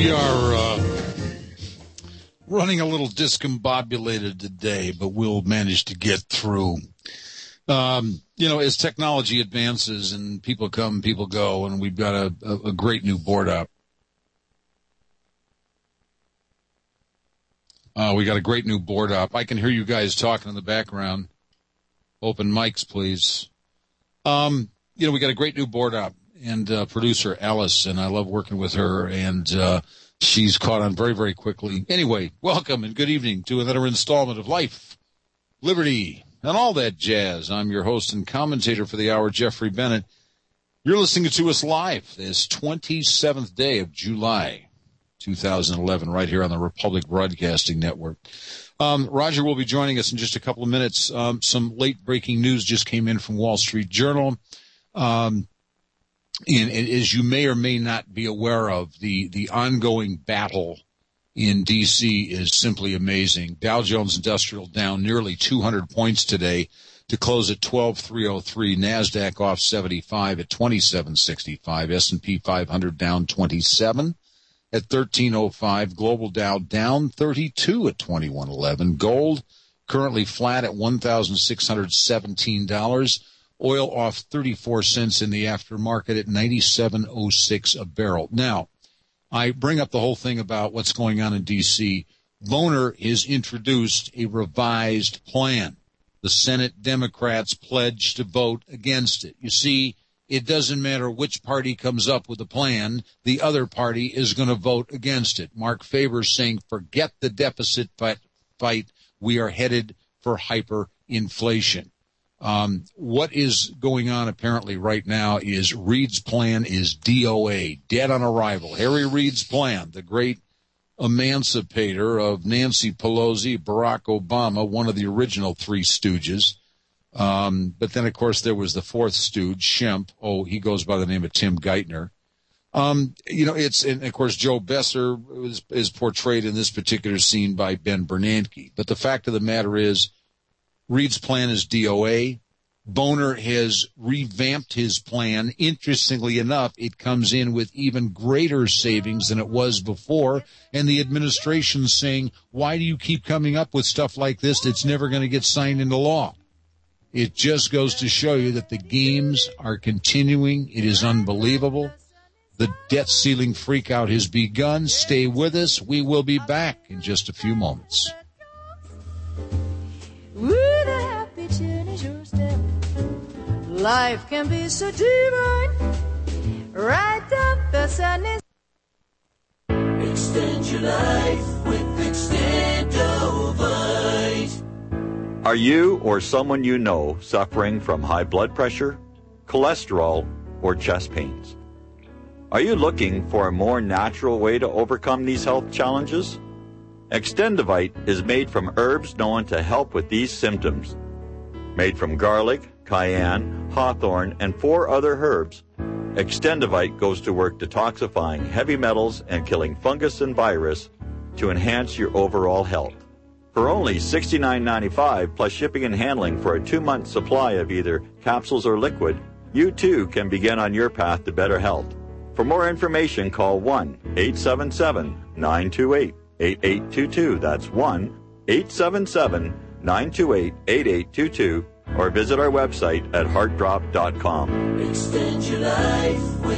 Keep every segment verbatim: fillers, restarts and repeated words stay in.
We are uh, running a little discombobulated today, but we'll manage to get through. Um, you know, as technology advances and people come, people go, and we've got a, a, a great new board up. Uh, we got a great new board up. I can hear you guys talking in the background. Open mics, please. Um, you know, we got a great new board up, and uh, producer Alice, and I love working with her, and uh, she's caught on very, very quickly. Anyway, welcome and good evening to another installment of Life, Liberty, and all that jazz. I'm your host and commentator for the hour, Jeffrey Bennett. You're listening to us live this twenty-seventh day of July, two thousand eleven, right here on the Republic Broadcasting Network. Um, Roger will be joining us in just a couple of minutes. Um, some late-breaking news just came in from Wall Street Journal. Um, and, and as you may or may not be aware of, the, the ongoing battle in D C is simply amazing. Dow Jones Industrial down nearly two hundred points today to close at twelve thousand three hundred three. NASDAQ off seventy-five at twenty-seven sixty-five. S and P five hundred down twenty-seven at thirteen oh five. Global Dow down thirty-two at twenty-one eleven. Gold currently flat at one thousand six hundred seventeen dollars. Oil off thirty-four cents in the aftermarket at ninety-seven oh six a barrel. Now, I bring up the whole thing about what's going on in D C. Boehner has introduced a revised plan. The Senate Democrats pledged to vote against it. You see, it doesn't matter which party comes up with a plan, the other party is going to vote against it. Mark Faber saying, forget the deficit fight. We are headed for hyperinflation. Um, what is going on apparently right now is Reid's plan is D O A, dead on arrival. Harry Reid's plan, the great emancipator of Nancy Pelosi, Barack Obama, one of the original three stooges. Um, but then, of course, there was the fourth stooge, Shemp. Oh, he goes by the name of Tim Geithner. Um, you know, it's, and of course, Joe Besser is, is portrayed in this particular scene by Ben Bernanke. But the fact of the matter is, Reid's plan is D O A. Boehner has revamped his plan. Interestingly enough, it comes in with even greater savings than it was before. And the administration's saying, why do you keep coming up with stuff like this that's never going to get signed into law? It just goes to show you that the games are continuing. It is unbelievable. The debt ceiling freakout has begun. Stay with us. We will be back in just a few moments. With a happy turn is your step. Life can be so divine. Right up the sun is. Extend your life with Extendovite. Are you or someone you know suffering from high blood pressure, cholesterol, or chest pains? Are you looking for a more natural way to overcome these health challenges? Extendovite is made from herbs known to help with these symptoms. Made from garlic, cayenne, hawthorn, and four other herbs, Extendovite goes to work detoxifying heavy metals and killing fungus and virus to enhance your overall health. For only sixty-nine ninety-five plus shipping and handling for a two-month supply of either capsules or liquid, you too can begin on your path to better health. For more information, call one eight seven seven nine two eight eight eight two two. That's one eight seven seven nine two eight eight eight two two, or visit our website at heart drop dot com. Extend your life with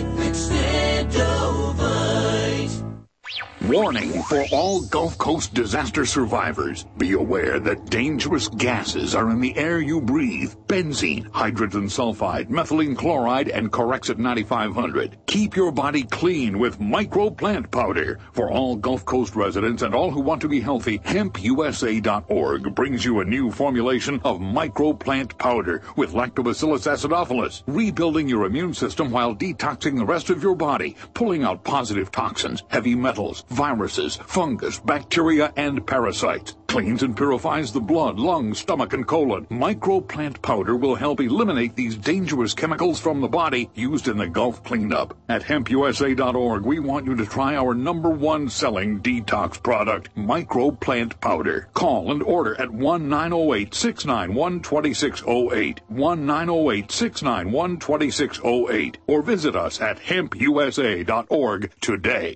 Extendovite. Warning for all Gulf Coast disaster survivors. Be aware that dangerous gases are in the air you breathe. Benzene, hydrogen sulfide, methylene chloride, and Corexit ninety-five hundred. Keep your body clean with Micro Plant Powder. For all Gulf Coast residents and all who want to be healthy, hemp U S A dot org brings you a new formulation of Micro Plant Powder with Lactobacillus acidophilus, rebuilding your immune system while detoxing the rest of your body, pulling out positive toxins, heavy metals, viruses, fungus, bacteria, and parasites. Cleans and purifies the blood, lungs, stomach, and colon. Micro Plant Powder will help eliminate these dangerous chemicals from the body used in the Gulf cleanup. At hemp U S A dot org, we want you to try our number one selling detox product, Micro Plant Powder. Call and order at one nine zero eight six nine one two six zero eight, one nine zero eight six nine one two six zero eight, or visit us at hemp U S A dot org today.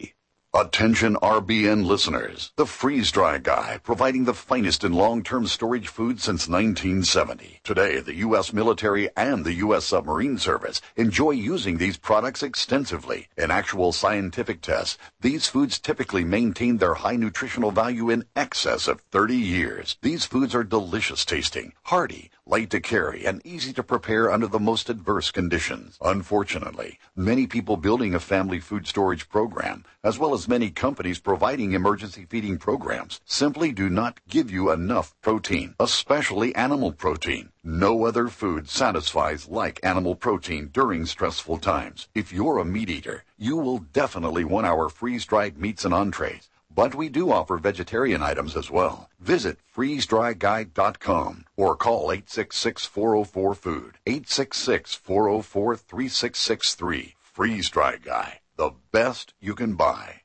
Attention R B N listeners. The Freeze Dry Guy, providing the finest in long-term storage food since nineteen seventy. Today, the U S military and the U S submarine service enjoy using these products extensively. In actual scientific tests, these foods typically maintain their high nutritional value in excess of thirty years. These foods are delicious tasting, hearty, light to carry, and easy to prepare under the most adverse conditions. Unfortunately, many people building a family food storage program, as well as many companies providing emergency feeding programs, simply do not give you enough protein, especially animal protein. No other food satisfies like animal protein during stressful times. If you're a meat eater, you will definitely want our freeze-dried meats and entrees. But we do offer vegetarian items as well. Visit freeze dry guide dot com or call eight six six, four oh four, food, eight six six, four oh four, three six six three. Freeze Dry Guy, the best you can buy.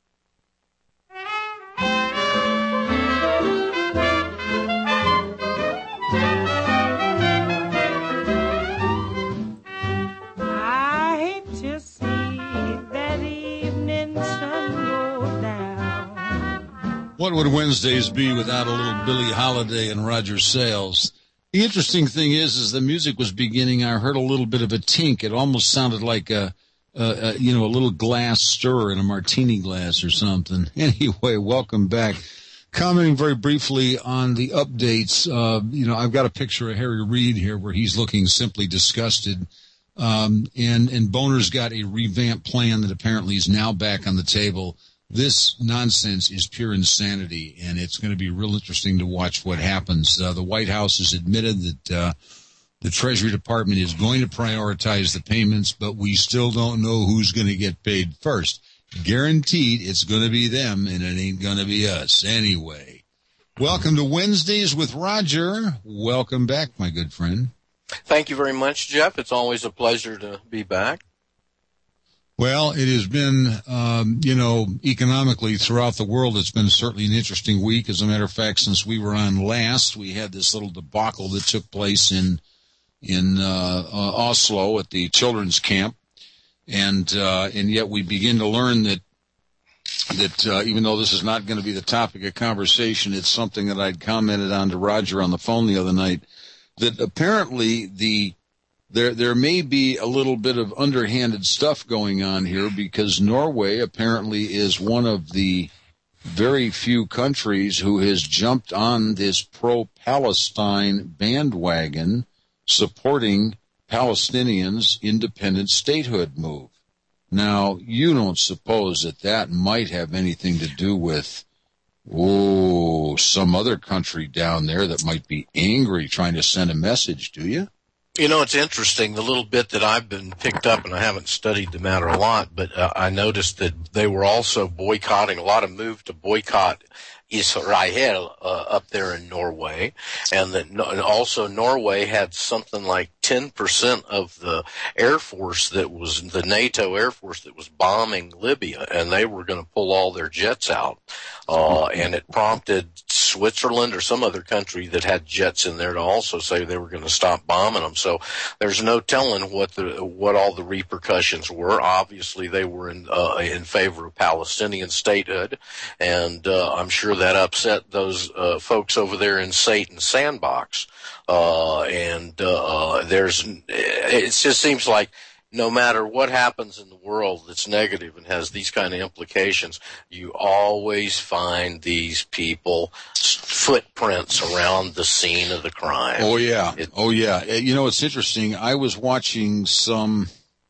I hate to see that evening sun go down. What would Wednesdays be without a little Billie Holiday and Roger Sales? The interesting thing is, as the music was beginning, I heard a little bit of a tink. It almost sounded like a, a, a you know, a little glass stir in a martini glass or something. Anyway, welcome back. Commenting very briefly on the updates, uh, you know, I've got a picture of Harry Reid here where he's looking simply disgusted. Um, and, and Boner's got a revamped plan that apparently is now back on the table. This nonsense is pure insanity, and it's going to be real interesting to watch what happens. Uh, the White House has admitted that uh, the Treasury Department is going to prioritize the payments, but we still don't know who's going to get paid first. Guaranteed it's going to be them, and it ain't going to be us anyway. Welcome to Wednesdays with Roger. Welcome back, my good friend. Thank you very much, Jeff. It's always a pleasure to be back. Well, it has been, um, you know, economically throughout the world, it's been certainly an interesting week. As a matter of fact, since we were on last, we had this little debacle that took place in in uh, uh, Oslo at the children's camp, and uh, and yet we begin to learn that that uh, even though this is not going to be the topic of conversation, it's something that I'd commented on to Roger on the phone the other night. That apparently the There, there may be a little bit of underhanded stuff going on here because Norway apparently is one of the very few countries who has jumped on this pro-Palestine bandwagon supporting Palestinians' independent statehood move. Now, you don't suppose that that might have anything to do with, oh, some other country down there that might be angry trying to send a message, do you? You know, it's interesting, the little bit that I've been picked up, and I haven't studied the matter a lot, but uh, I noticed that they were also boycotting, a lot of move to boycott Israel uh, up there in Norway, and that no, and also Norway had something like ten percent of the Air Force that was, the NATO Air Force that was bombing Libya, and they were going to pull all their jets out. Uh, and it prompted Switzerland or some other country that had jets in there to also say they were going to stop bombing them. So there's no telling what the, what all the repercussions were. Obviously they were in, uh, in favor of Palestinian statehood, and, uh, I'm sure that upset those, uh, folks over there in Satan's sandbox. Uh, and, uh, there's, it just seems like no matter what happens in the world that's negative and has these kind of implications, you always find these people footprints around the scene of the crime. Oh, yeah. It, oh, yeah. You know, it's interesting. I was watching some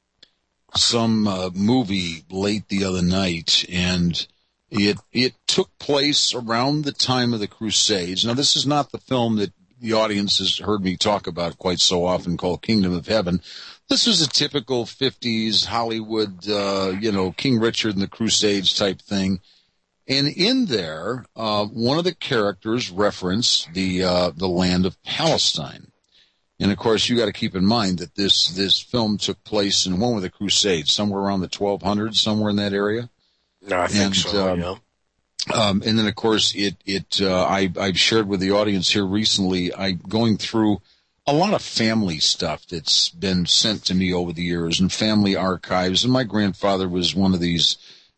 some uh, movie late the other night, and it it took place around the time of the Crusades. Now, this is not the film that the audience has heard me talk about quite so often, called Kingdom of Heaven. This was a typical fifties Hollywood, uh, you know, King Richard and the Crusades type thing. And in there, uh, one of the characters referenced the, uh, the land of Palestine. And of course, you got to keep in mind that this, this film took place in one of the Crusades, somewhere around the twelve hundreds, somewhere in that area. No, I think and, so, um, yeah. Um, and then of course, it, it, uh, I, I've shared with the audience here recently, I going through a lot of family stuff that's been sent to me over the years and family archives. And my grandfather was one of these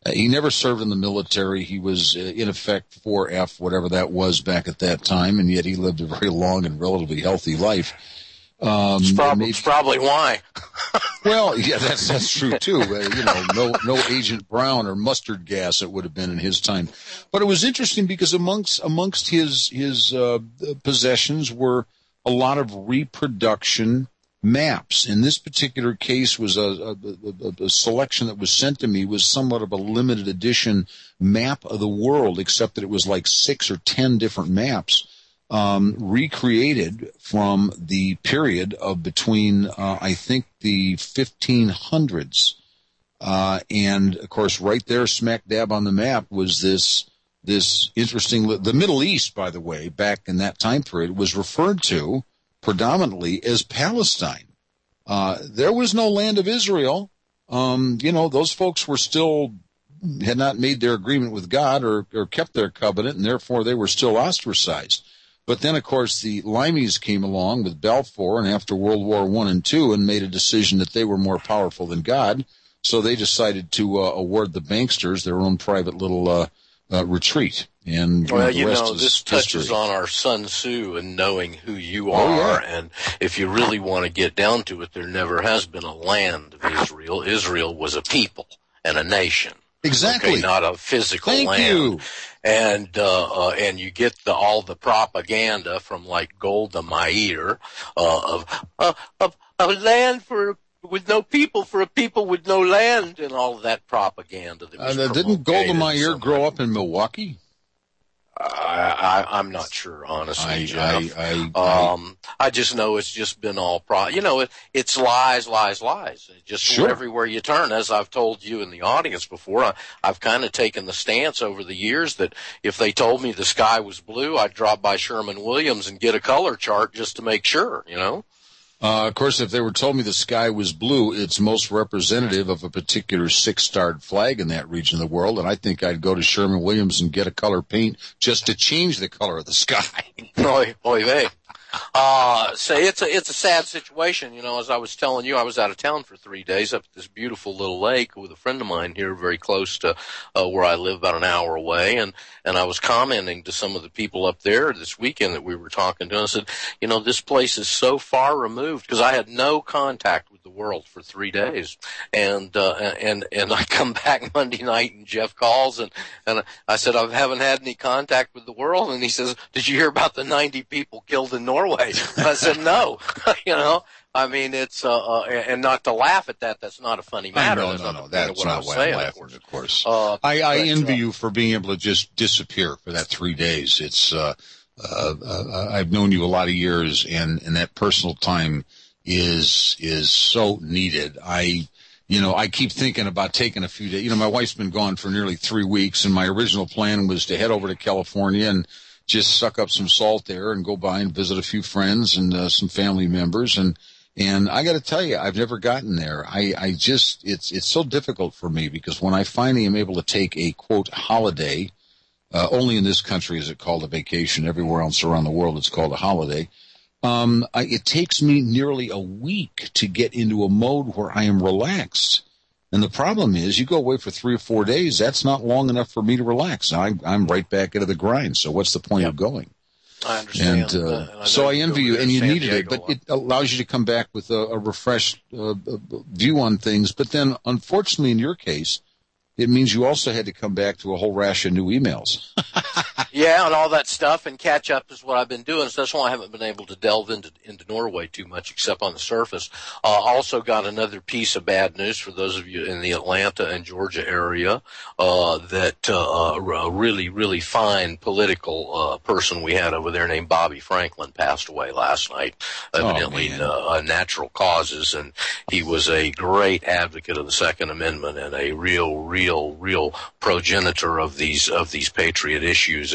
Uh, he never served in the military. He was, uh, in effect, four F, whatever that was back at that time, and yet he lived a very long and relatively healthy life. Um, it's, prob- maybe, it's probably why. Well, yeah, that's that's true too. Uh, you know, no no Agent Brown or mustard gas it would have been in his time. But it was interesting because amongst amongst his his uh, possessions were a lot of reproduction maps. In this particular case, was a, a, a, a selection that was sent to me was somewhat of a limited edition map of the world, except that it was like six or ten different maps. Um, recreated from the period of between, uh, I think, the fifteen hundreds, uh, and of course, right there, smack dab on the map, was this this interesting. The Middle East, by the way, back in that time period, was referred to predominantly as Palestine. Uh, there was no land of Israel. Um, you know, those folks were still had not made their agreement with God or, or kept their covenant, and therefore they were still ostracized. But then, of course, the Limeys came along with Balfour and after World War One and Two and made a decision that they were more powerful than God. So they decided to uh, award the banksters their own private little uh, uh, retreat. And well, you know, you know this touches history. on our Sun Tzu and knowing who you Oh, are. yeah. And if you really want to get down to it, there never has been a land of Israel. Israel was a people and a nation. Exactly. Okay, not a physical Thank land. you. And uh, uh, and you get the, all the propaganda from like Golda Meir uh, of uh, of a land for with no people for a people with no land and all of that propaganda. That was uh, didn't Golda Meir somehow. grow up in Milwaukee? I, I, I'm not sure, honestly, I, Jeff. I, I, um, I just know it's just been all pro. You know, it, it's lies, lies, lies. Just Sure. everywhere you turn. As I've told you in the audience before, I, I've kind of taken the stance over the years that if they told me the sky was blue, I'd drop by Sherman-Williams and get a color chart just to make sure. You know. Uh, of course, if they were told me the sky was blue, it's most representative of a particular six-starred flag in that region of the world, and I think I'd go to Sherman-Williams and get a color paint just to change the color of the sky. Oy, oy vey. Uh, say it's a, it's a sad situation. You know, as I was telling you, I was out of town for three days up at this beautiful little lake with a friend of mine here very close to, uh, where I live, about an hour away. And, and I was commenting to some of the people up there this weekend that we were talking to, and I said, you know, this place is so far removed, because I had no contact with the world for three days. And, uh, and, and I come back Monday night and Jeff calls and, and I said, I haven't had any contact with the world. And he says, did you hear about the ninety people killed in Norway? I said, no. You know, I mean, it's, uh, uh, and not to laugh at that, that's not a funny matter. No, That's no, not no, the point of that's what I not was why saying, I'm of laughing, course. of course. Uh, I, I but, envy uh, you for being able to just disappear for that three days. It's, uh, uh, uh, I've known you a lot of years, and, and that personal time is, is so needed. I, you know, I keep thinking about taking a few days. You know, my wife's been gone for nearly three weeks, and my original plan was to head over to California and just suck up some salt there and go by and visit a few friends and uh, some family members. And, and I got to tell you, I've never gotten there. I, I just, it's, it's so difficult for me, because when I finally am able to take a quote holiday, uh, only in this country is it called a vacation. Everywhere else around the world, it's called a holiday. Um, I, it takes me nearly a week to get into a mode where I am relaxed. And the problem is, you go away for three or four days, that's not long enough for me to relax. I, I'm right back into the grind. So what's the point Yep. of going? I understand. And, uh, Uh, and I so know I you envy go you, there and to you San needed it, Diego but a lot. it allows you to come back with a, a refreshed uh, view on things. But then, unfortunately, in your case, it means you also had to come back to a whole rash of new emails. Yeah, and all that stuff, and catch up is what I've been doing. So that's why I haven't been able to delve into into Norway too much, except on the surface. Uh, also got another piece of bad news for those of you in the Atlanta and Georgia area. Uh, that uh, a really, really fine political uh, person we had over there named Bobby Franklin passed away last night, evidently Oh, uh, natural causes, and he was a great advocate of the Second Amendment and a real, real, real progenitor of these of these patriot issues. And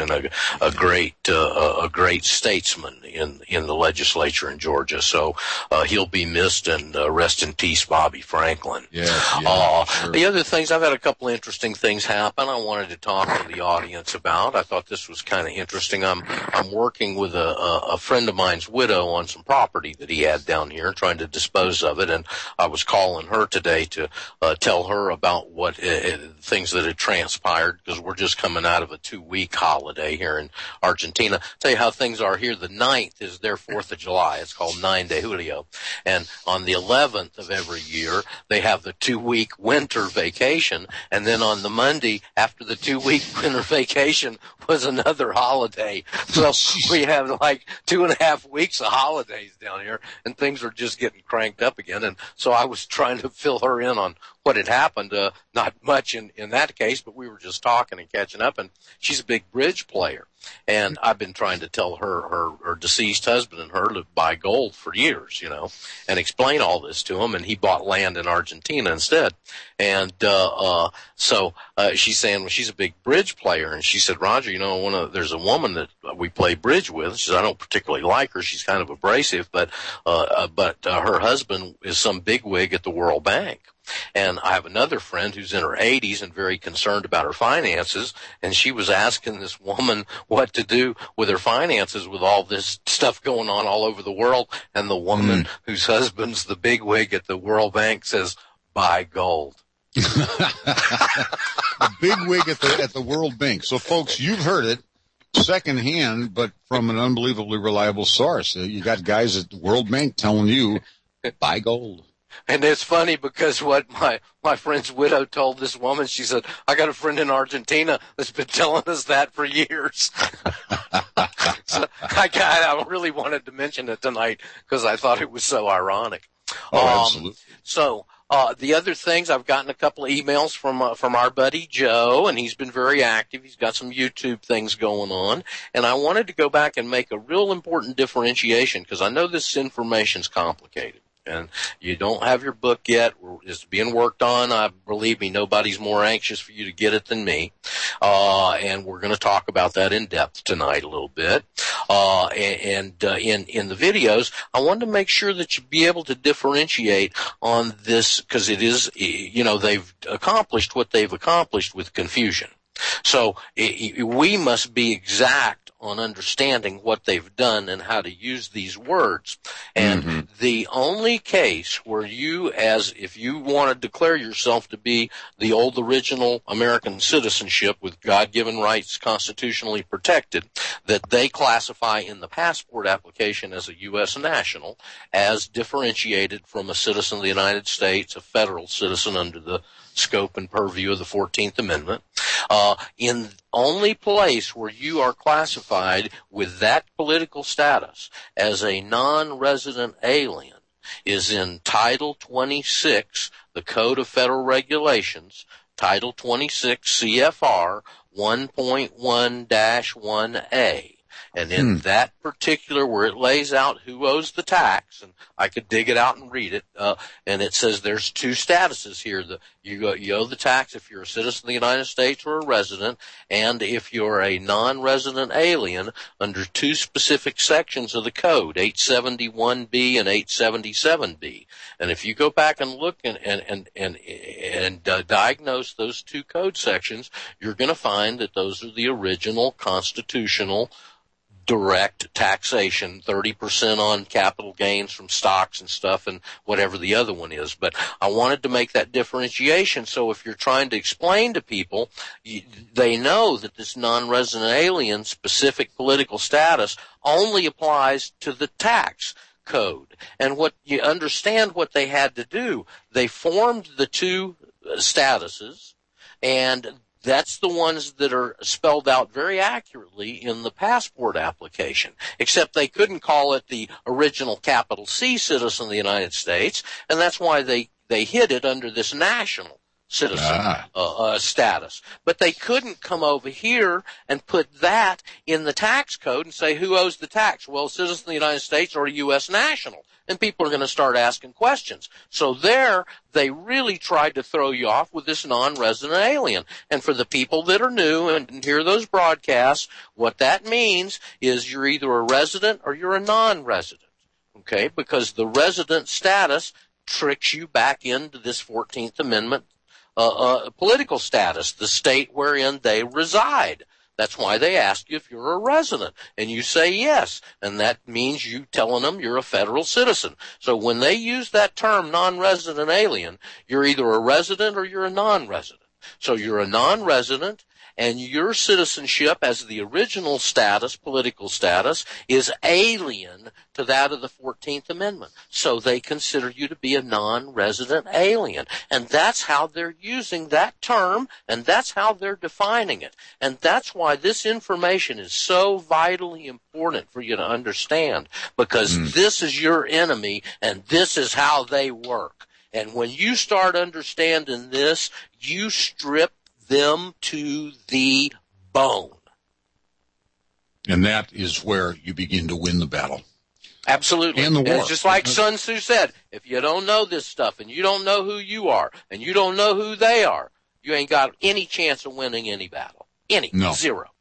and a, a great uh, a great statesman in in the legislature in Georgia. So uh, he'll be missed, and uh, rest in peace, Bobby Franklin. Yeah. yeah uh, sure. The other things, I've had a couple interesting things happen. I wanted to talk to the audience about. I thought this was kind of interesting. I'm I'm working with a, a, a friend of mine's widow on some property that he had down here, trying to dispose of it, and I was calling her today to uh, tell her about what uh, things that had transpired, because we're just coming out of a two-week holiday here in Argentina. Tell you how things are here. The ninth is their fourth of July. It's called nine de Julio. And on the eleventh of every year, they have the two-week winter vacation. And then on the Monday after the two-week winter vacation was another holiday. So we have like two and a half weeks of holidays down here, and things are just getting cranked up again. And so I was trying to fill her in on what had happened. Uh, not much in, in that case, but we were just talking and catching up. And she's a big bridge player. And I've been trying to tell her, her, her deceased husband and her to buy gold for years, you know, and explain all this to him. And he bought land in Argentina instead. And, uh, uh, so, uh, she's saying, well, she's a big bridge player. And she said, Roger, you know, one of, there's a woman that we play bridge with. She said, I don't particularly like her. She's kind of abrasive, but, uh, uh but, uh, her husband is some bigwig at the World Bank. And I have another friend who's in her eighties and very concerned about her finances, and she was asking this woman what to do with her finances with all this stuff going on all over the world. And the woman mm. whose husband's the bigwig at the World Bank says, buy gold. A bigwig at the at the World Bank. So, folks, you've heard it secondhand, but from an unbelievably reliable source. You got guys at the World Bank telling you, buy gold. And it's funny because what my, my friend's widow told this woman, she said, I got a friend in Argentina that's been telling us that for years. So I got, I really wanted to mention it tonight because I thought it was so ironic. Oh, um, absolutely. So, uh, the other things, I've gotten a couple of emails from, uh, from our buddy Joe, and he's been very active. He's got some YouTube things going on. And I wanted to go back and make a real important differentiation because I know this information's complicated. And you don't have your book yet. It's being worked on. I believe me, nobody's more anxious for you to get it than me. Uh, and we're going to talk about that in depth tonight a little bit. Uh, and, and uh, in, in the videos, I wanted to make sure that you be able to differentiate on this because it is, you know, they've accomplished what they've accomplished with confusion. So it, we must be exact on understanding what they've done and how to use these words. And mm-hmm. the only case where you, as if you want to declare yourself to be the old original American citizenship with God-given rights constitutionally protected, that they classify in the passport application as a U S national, as differentiated from a citizen of the United States, a federal citizen under the scope and purview of the fourteenth Amendment. Uh, in only place where you are classified with that political status as a non-resident alien is in Title twenty-six, the Code of Federal Regulations, Title twenty-six C F R one point one dash one A. And in hmm. that particular, where it lays out who owes the tax, and I could dig it out and read it, uh, and it says there's two statuses here. The, you, go, you owe the tax if you're a citizen of the United States or a resident, and if you're a non-resident alien under two specific sections of the code, eight seventy-one B and eight seventy-seven B. And if you go back and look and, and, and, and, and uh, diagnose those two code sections, you're going to find that those are the original constitutional direct taxation, thirty percent on capital gains from stocks and stuff and whatever the other one is. But I wanted to make that differentiation so if you're trying to explain to people, you, they know that this non-resident alien specific political status only applies to the tax code. And what you understand what they had to do, they formed the two statuses, and that's the ones that are spelled out very accurately in the passport application, except they couldn't call it the original capital C citizen of the United States, and that's why they, they hid it under this national citizen ah. uh, uh, status. But they couldn't come over here and put that in the tax code and say who owes the tax. Well, a citizen of the United States or a U S national. and people are going to start asking questions. So there, they really tried to throw you off with this non-resident alien. And for the people that are new and didn't hear those broadcasts, what that means is you're either a resident or you're a non-resident. Okay? Because the resident status tricks you back into this fourteenth Amendment uh, uh, political status, the state wherein they reside. That's why they ask you if you're a resident, and you say yes, and that means you telling them you're a federal citizen. So when they use that term non-resident alien, you're either a resident or you're a non-resident. So you're a non-resident, and your citizenship as the original status, political status, is alien to that of the fourteenth Amendment. So they consider you to be a non-resident alien. And that's how they're using that term, and that's how they're defining it. And that's why this information is so vitally important for you to understand, because mm. this is your enemy, and this is how they work. And when you start understanding this, you strip them to the bone. And that is where you begin to win the battle. Absolutely. And the war. And it's just like Sun Tzu said, if you don't know this stuff and you don't know who you are and you don't know who they are, you ain't got any chance of winning any battle. Any. No. Zero.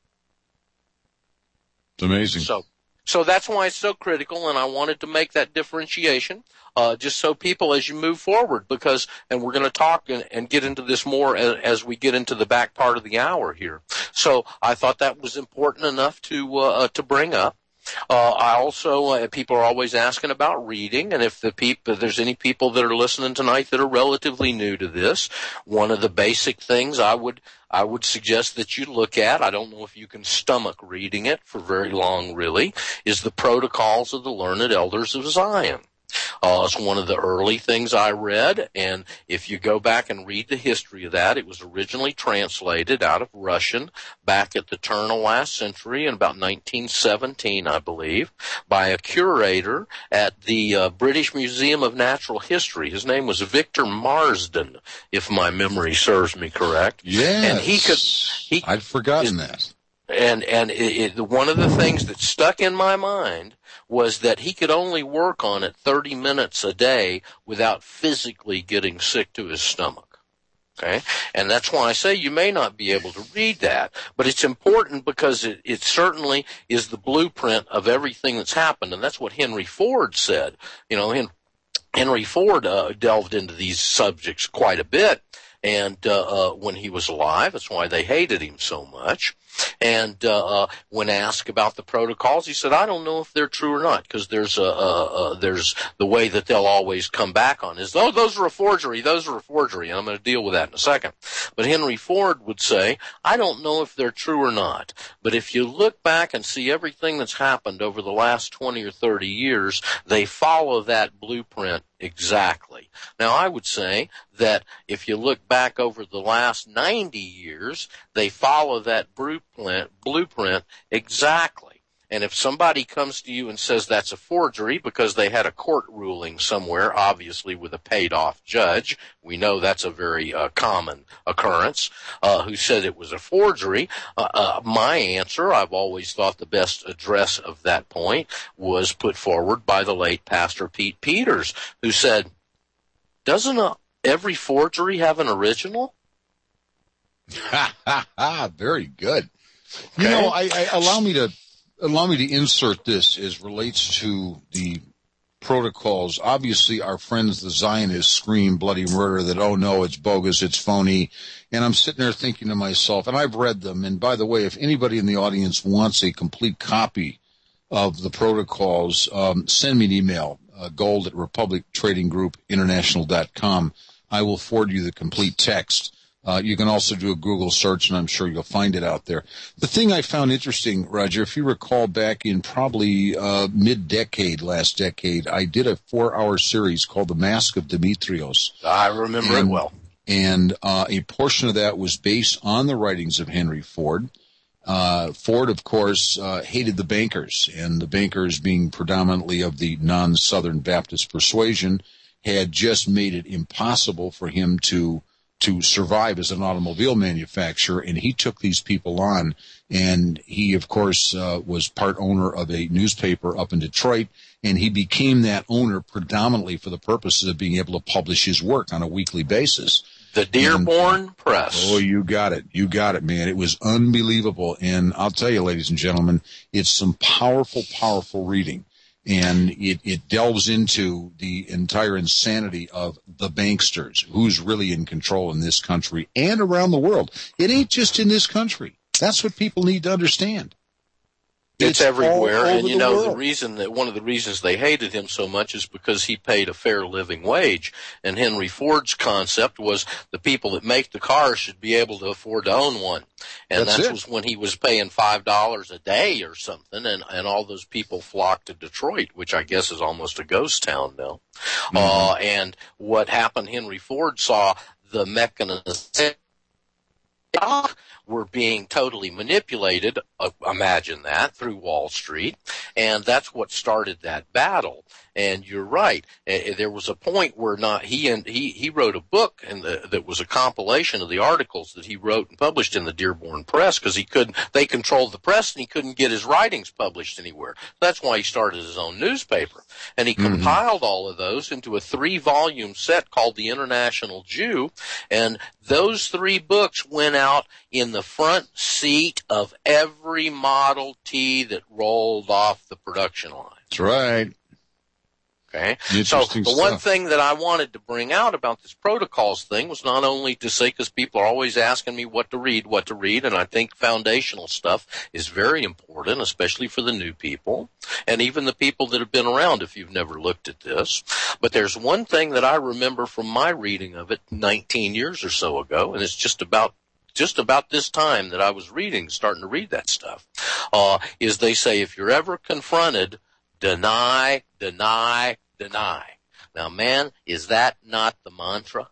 It's amazing. So, so that's why it's so critical, and I wanted to make that differentiation. Uh, just so people, as you move forward, because, and we're going to talk and, and get into this more as, as we get into the back part of the hour here. So I thought that was important enough to, uh, to bring up. Uh, I also, uh, people are always asking about reading, and if the people, if there's any people that are listening tonight that are relatively new to this, one of the basic things I would, I would suggest that you look at, I don't know if you can stomach reading it for very long really, is the Protocols of the Learned Elders of Zion. Uh, it's one of the early things I read, and if you go back and read the history of that, it was originally translated out of Russian back at the turn of last century in about nineteen seventeen, I believe, by a curator at the uh, British Museum of Natural History. His name was Victor Marsden, if my memory serves me correct. Yes. And he could, he, I'd forgotten that. And, and it, it, one of the things that stuck in my mind was that he could only work on it thirty minutes a day without physically getting sick to his stomach. Okay? And that's why I say you may not be able to read that, but it's important because it, it certainly is the blueprint of everything that's happened, and that's what Henry Ford said. You know, Henry Ford uh, delved into these subjects quite a bit, and uh, uh, when he was alive, that's why they hated him so much. And uh, uh, when asked about the protocols, he said, "I don't know if they're true or not, because there's a, a, a there's the way that they'll always come back on is, oh, those are a forgery, those are a forgery," and I'm going to deal with that in a second. But Henry Ford would say, "I don't know if they're true or not, but if you look back and see everything that's happened over the last twenty or thirty years, they follow that blueprint exactly." Now, I would say that if you look back over the last ninety years, they follow that blueprint, blueprint exactly. And if somebody comes to you and says that's a forgery because they had a court ruling somewhere, obviously with a paid-off judge, we know that's a very uh, common occurrence, uh, who said it was a forgery, uh, uh, my answer, I've always thought the best address of that point was put forward by the late Pastor Pete Peters, who said, doesn't a, every forgery have an original? Ha, ha, ha, very good. Okay. You know, I, I allow me to allow me to insert this as relates to the protocols. Obviously, our friends, the Zionists, scream bloody murder that, oh no, it's bogus, it's phony. And I'm sitting there thinking to myself, and I've read them. And by the way, if anybody in the audience wants a complete copy of the protocols, um, send me an email, uh, gold at republic trading group international dot com. I will forward you the complete text. Uh, you can also do a Google search, and I'm sure you'll find it out there. The thing I found interesting, Roger, if you recall back in probably uh, mid-decade, last decade, I did a four-hour series called The Mask of Demetrios. I remember and, it well. And uh, a portion of that was based on the writings of Henry Ford. Uh, Ford, of course, uh, hated the bankers, and the bankers, being predominantly of the non-Southern Baptist persuasion, had just made it impossible for him to to survive as an automobile manufacturer, and he took these people on. And he, of course, uh, was part owner of a newspaper up in Detroit, and he became that owner predominantly for the purposes of being able to publish his work on a weekly basis. The Dearborn and, Press. Oh, you got it. You got it, man. It was unbelievable. And I'll tell you, ladies and gentlemen, it's some powerful, powerful reading. And it, it delves into the entire insanity of the banksters, who's really in control in this country and around the world. It ain't just in this country. That's what people need to understand. It's, it's everywhere, and you know world. the reason that one of the reasons they hated him so much is because he paid a fair living wage. And Henry Ford's concept was the people that make the cars should be able to afford to own one, and That's that was when he was paying five dollars a day or something, and and all those people flocked to Detroit, which I guess is almost a ghost town now. Mm-hmm. Uh, and what happened? Henry Ford saw the mechanism were being totally manipulated, uh, imagine that, through Wall Street, and that's what started that battle. And you're right, uh, there was a point where not he and he he wrote a book and the, that was a compilation of the articles that he wrote and published in the Dearborn Press, because he couldn't they controlled the press and he couldn't get his writings published anywhere. That's why he started his own newspaper, and he mm-hmm. compiled all of those into a three volume set called The International Jew, and those three books went out in the front seat of every Model T that rolled off the production line. That's right. Okay. So the stuff. one thing that I wanted to bring out about this protocols thing was not only to say, because people are always asking me what to read, what to read, and I think foundational stuff is very important, especially for the new people, and even the people that have been around if you've never looked at this. But there's one thing that I remember from my reading of it nineteen years or so ago, and it's just about just about this time that I was reading, starting to read that stuff, uh, is they say if you're ever confronted, deny, deny, deny. Now, man, is that not the mantra?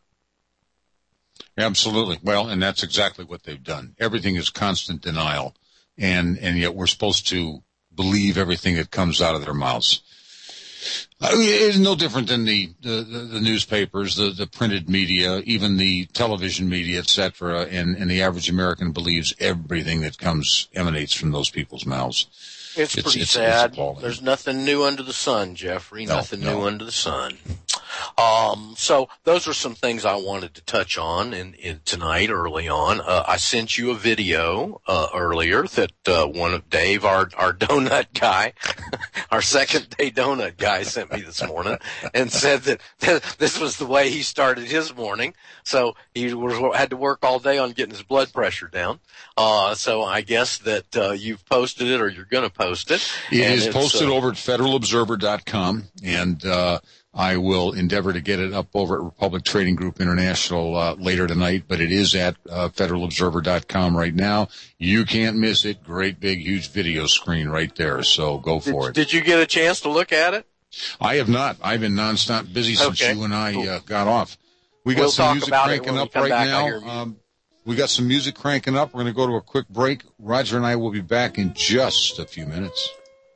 Absolutely. Well, and that's exactly what they've done. Everything is constant denial, and, and yet we're supposed to believe everything that comes out of their mouths. I mean, it's no different than the, the, the newspapers, the, the printed media, even the television media, et cetera, and, and the average American believes everything that comes emanates from those people's mouths. It's, it's pretty it's, sad. It's There's nothing new under the sun, Jeffrey. No, nothing no. new under the sun. Um, so those are some things I wanted to touch on in, in tonight early on. Uh, I sent you a video, uh, earlier that, uh, one of Dave, our, our donut guy, our second day donut guy sent me this morning and said that th- this was the way he started his morning. So he was, had to work all day on getting his blood pressure down. Uh, so I guess that, uh, you've posted it or you're going to post it. It and is posted uh, over at federal observer dot com, and, uh, I will endeavor to get it up over at Republic Trading Group International uh, later tonight, but it is at uh, federal observer dot com right now. You can't miss it. Great big, huge video screen right there, so go for did, it. Did you get a chance to look at it? I have not. I've been nonstop busy since okay. you and I uh, got off. We got we'll some music cranking up right back, now. Um, we got some music cranking up. We're going to go to a quick break. Roger and I will be back in just a few minutes.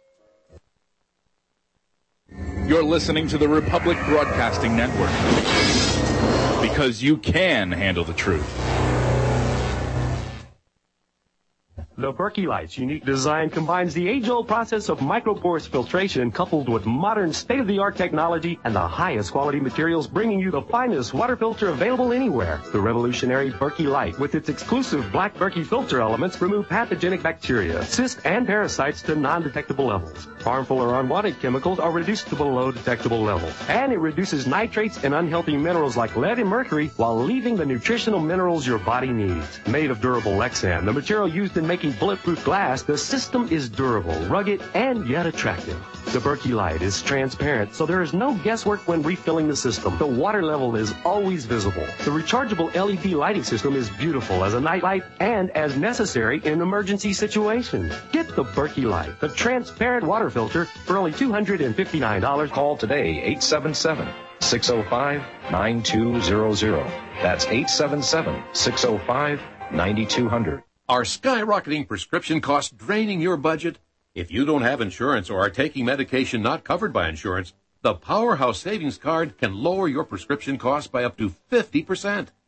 You're listening to the Republic Broadcasting Network, because you can handle the truth. The Berkey Light's unique design combines the age-old process of microporous filtration coupled with modern state-of-the-art technology and the highest quality materials, bringing you the finest water filter available anywhere. The revolutionary Berkey Light, with its exclusive black Berkey filter elements, remove pathogenic bacteria, cysts, and parasites to non-detectable levels. Harmful or unwanted chemicals are reduced to below detectable levels. And it reduces nitrates and unhealthy minerals like lead and mercury while leaving the nutritional minerals your body needs. Made of durable Lexan, the material used in making bulletproof glass, the system is durable, rugged, and yet attractive. The Berkey Light is transparent, so there is no guesswork when refilling the system. The water level is always visible. The rechargeable L E D lighting system is beautiful as a nightlight and as necessary in emergency situations. Get the Berkey Light, the transparent water filter, for only two hundred fifty-nine dollars. Call today, eight seven seven, six oh five, nine two zero zero. That's eight seven seven, six oh five, nine two zero zero. Are skyrocketing prescription costs draining your budget? If you don't have insurance or are taking medication not covered by insurance, the Powerhouse Savings Card can lower your prescription costs by up to fifty percent.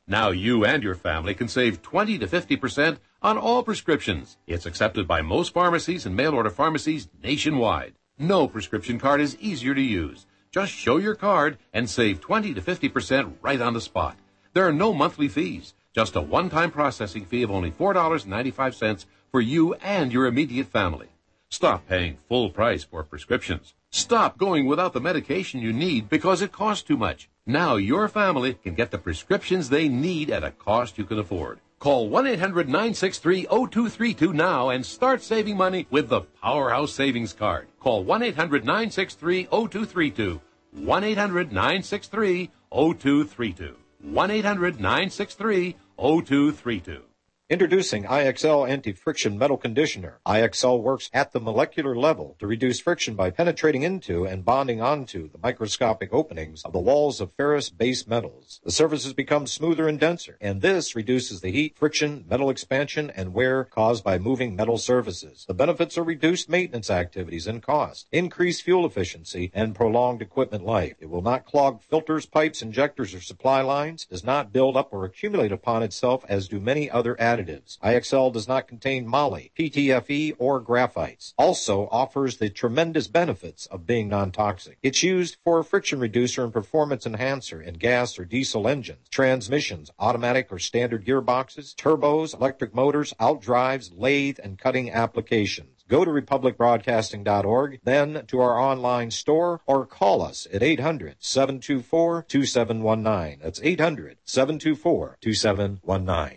Now you and your family can save twenty to fifty percent on all prescriptions. It's accepted by most pharmacies and mail-order pharmacies nationwide. No prescription card is easier to use. Just show your card and save twenty to fifty percent right on the spot. There are no monthly fees, just a one-time processing fee of only four dollars and ninety-five cents for you and your immediate family. Stop paying full price for prescriptions. Stop going without the medication you need because it costs too much. Now your family can get the prescriptions they need at a cost you can afford. Call one eight hundred nine six three oh two three two now and start saving money with the Powerhouse Savings Card. Call one eight hundred nine six three oh two three two. one eight hundred nine six three oh two three two. one eight hundred nine six three oh two three two. Introducing I X L Anti-Friction Metal Conditioner. I X L works at the molecular level to reduce friction by penetrating into and bonding onto the microscopic openings of the walls of ferrous base metals. The surfaces become smoother and denser, and this reduces the heat, friction, metal expansion, and wear caused by moving metal surfaces. The benefits are reduced maintenance activities and cost, increased fuel efficiency, and prolonged equipment life. It will not clog filters, pipes, injectors, or supply lines, does not build up or accumulate upon itself as do many other additives. I X L does not contain moly, P T F E, or graphites. Also offers the tremendous benefits of being non-toxic. It's used for a friction reducer and performance enhancer in gas or diesel engines, transmissions, automatic or standard gearboxes, turbos, electric motors, outdrives, lathe, and cutting applications. Go to republic broadcasting dot org, then to our online store, or call us at eight hundred, seven two four, two seven one nine. That's eight hundred, seven two four, two seven one nine.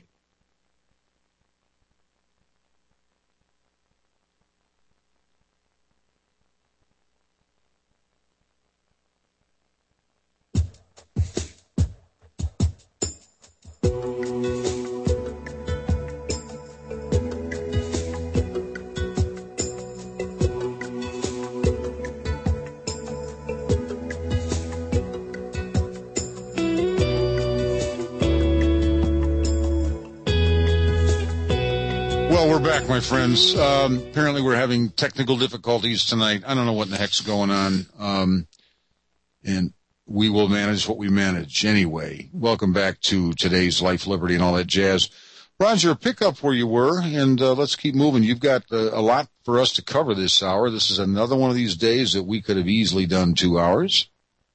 Well, we're back, my friends. Um, apparently we're having technical difficulties tonight. I don't know what in the heck's going on. Um, and we will manage what we manage anyway. Welcome back to today's Life, Liberty, and all that jazz. Roger, pick up where you were, and uh, let's keep moving. You've got uh, a lot for us to cover this hour. This is another one of these days that we could have easily done two hours.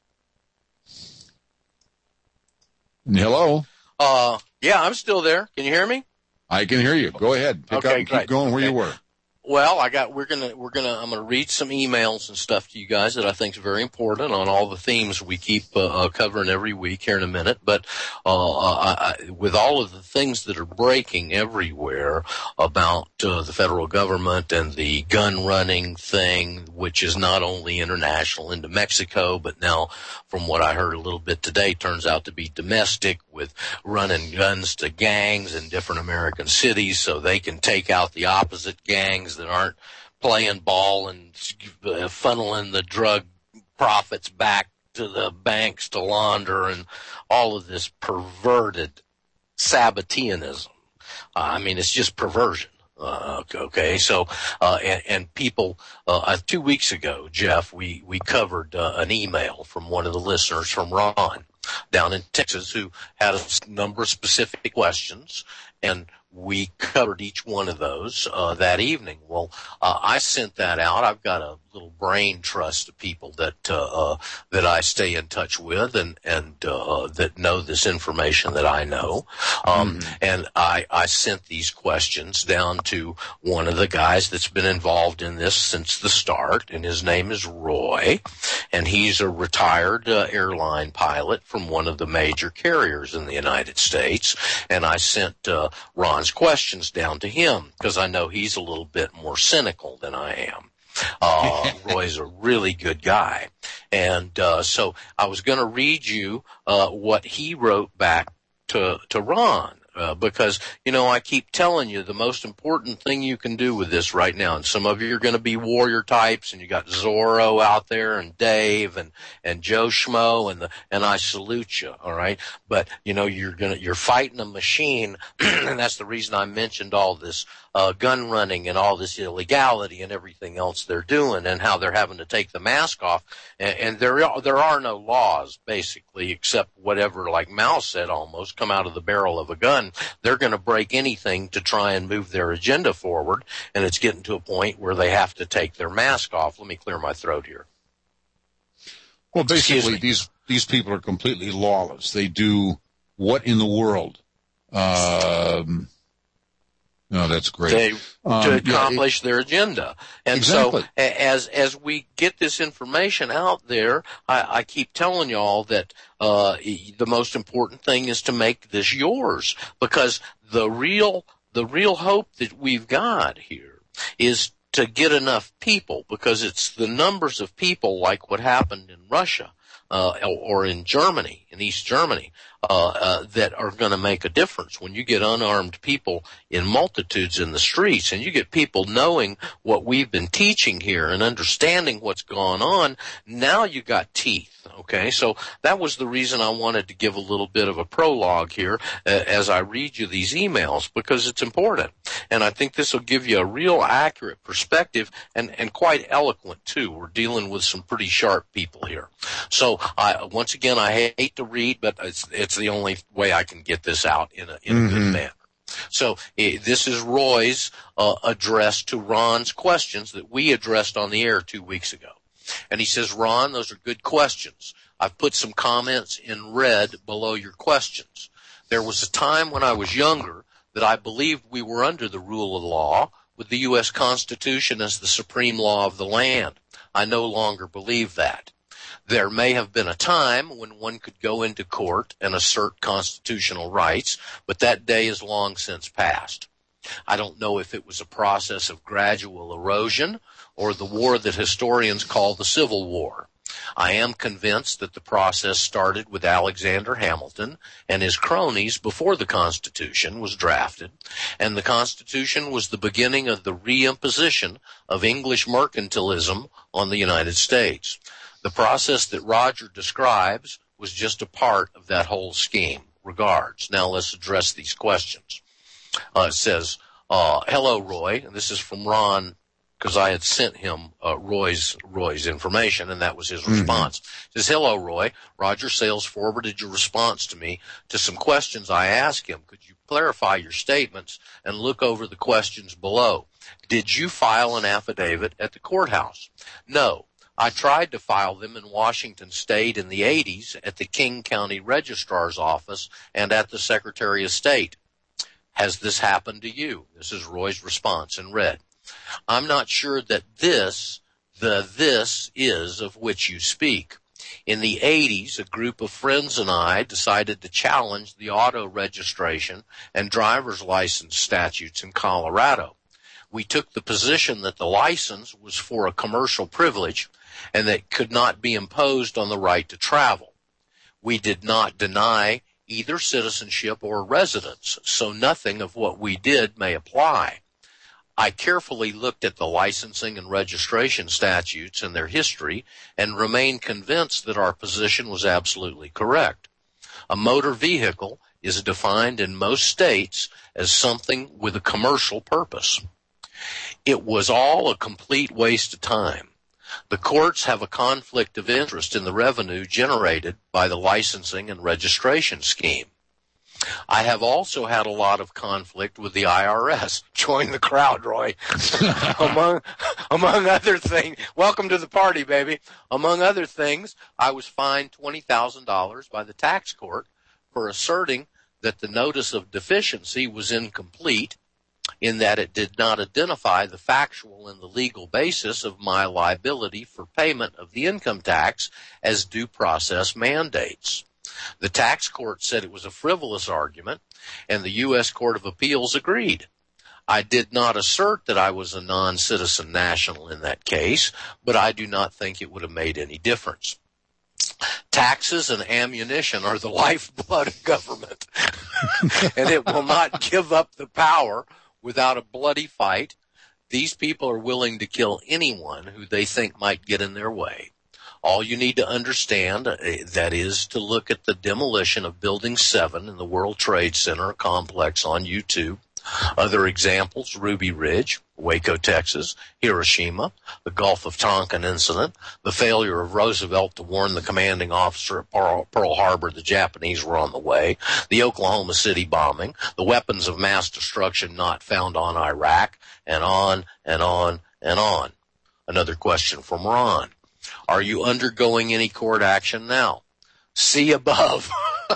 Hello? Uh, yeah, I'm still there. Can you hear me? I can hear you. Go ahead. Pick okay, up and keep great. going where okay. you were. Well, I got, we're gonna, we're gonna, I'm gonna read some emails and stuff to you guys that I think is very important on all the themes we keep uh, uh, covering every week here in a minute. But, uh, I, I, with all of the things that are breaking everywhere about, uh, the federal government and the gun running thing, which is not only international into Mexico, but now from what I heard a little bit today turns out to be domestic with running guns to gangs in different American cities so they can take out the opposite gangs that aren't playing ball and funneling the drug profits back to the banks to launder, and all of this perverted Sabbateanism. Uh, I mean, it's just perversion. Uh, okay, so uh, and, and people, uh, two weeks ago, Jeff, we we covered uh, an email from one of the listeners from Ron down in Texas who had a number of specific questions, and we covered each one of those uh, that evening. Well, uh, I sent that out. I've got a little brain trust of people that uh, uh, that I stay in touch with and and uh, that know this information that I know. Um, mm-hmm. And I I sent these questions down to one of the guys that's been involved in this since the start, and his name is Roy, and he's a retired uh, airline pilot from one of the major carriers in the United States. And I sent uh, Ron questions down to him because I know he's a little bit more cynical than I am. Uh, Roy's a really good guy. And, uh, so I was going to read you, uh, what he wrote back to, to Ron. uh, because, you know, I keep telling you the most important thing you can do with this right now, and some of you are going to be warrior types, and you got Zorro out there, and Dave, and, and Joe Schmo, and the, and I salute you, all right? But, you know, you're gonna, you're fighting a machine, and that's the reason I mentioned all this, uh, gun running and all this illegality and everything else they're doing, and how they're having to take the mask off, and, and there are, there are no laws, basically, except whatever, like Mao said almost, come out of the barrel of a gun. They're going to break anything to try and move their agenda forward, and it's getting to a point where they have to take their mask off. Let me clear my throat here. Well, basically, these these people are completely lawless. They do what in the world? Um, no, that's great. They, um, to accomplish yeah, it, their agenda. And exactly. so as as we get this information out there, I, I keep telling y'all that uh, the most important thing is to make this yours, because the real the real hope that we've got here is to get enough people, because it's the numbers of people, like what happened in Russia uh, or in Germany, in East Germany, uh, uh, that are going to make a difference. When you get unarmed people in multitudes in the streets, and you get people knowing what we've been teaching here and understanding what's gone on, now you got teeth. Okay, so that was the reason I wanted to give a little bit of a prologue here uh, as I read you these emails, because it's important. And I think this will give you a real accurate perspective, and, and quite eloquent too. We're dealing with some pretty sharp people here. So I, once again, I hate to read, but it's, it's the only way I can get this out in a, in a mm-hmm. good manner. So uh, this is Roy's uh, address to Ron's questions that we addressed on the air two weeks ago. And he says, Ron, those are good questions. I've put some comments in red below your questions. There was a time when I was younger that I believed we were under the rule of law, with the U S Constitution as the supreme law of the land. I no longer believe that. There may have been a time when one could go into court and assert constitutional rights, but that day is long since past. I don't know if it was a process of gradual erosion or the war that historians call the Civil War. I am convinced that the process started with Alexander Hamilton and his cronies before the Constitution was drafted, and the Constitution was the beginning of the reimposition of English mercantilism on the United States. The process that Roger describes was just a part of that whole scheme. Regards. Now let's address these questions. Uh, it says, uh, hello, Roy. And this is from Ron, because I had sent him uh, Roy's Roy's information, and that was his mm-hmm. response. It says, hello, Roy. Roger Sales forwarded your response to me to some questions I asked him. Could you clarify your statements and look over the questions below? Did you file an affidavit at the courthouse? No. I tried to file them in Washington State in the eighties at the King County Registrar's Office and at the Secretary of State. Has this happened to you? This is Roy's response in red. I'm not sure that this, the this is of which you speak. In the eighties, a group of friends and I decided to challenge the auto registration and driver's license statutes in Colorado. We took the position that the license was for a commercial privilege and that could not be imposed on the right to travel. We did not deny either citizenship or residence, so nothing of what we did may apply. I carefully looked at the licensing and registration statutes and their history and remained convinced that our position was absolutely correct. A motor vehicle is defined in most states as something with a commercial purpose. It was all a complete waste of time. The courts have a conflict of interest in the revenue generated by the licensing and registration scheme. I have also had a lot of conflict with the I R S. Join the crowd, Roy. among, among other things, welcome to the party, baby. Among other things, I was fined twenty thousand dollars by the tax court for asserting that the notice of deficiency was incomplete, in that it did not identify the factual and the legal basis of my liability for payment of the income tax as due process mandates. The tax court said it was a frivolous argument, and the U S Court of Appeals agreed. I did not assert that I was a non-citizen national in that case, but I do not think it would have made any difference. Taxes and ammunition are the lifeblood of government. and it will not give up the power without a bloody fight. These people are willing to kill anyone who they think might get in their way. All you need to understand, uh, that is to look at the demolition of Building seven in the World Trade Center complex on YouTube. Other examples, Ruby Ridge, Waco, Texas, Hiroshima, the Gulf of Tonkin incident, the failure of Roosevelt to warn the commanding officer at Pearl, Pearl Harbor the Japanese were on the way, the Oklahoma City bombing, the weapons of mass destruction not found on Iraq, and on and on and on. Another question from Ron. Are you undergoing any court action now? See above.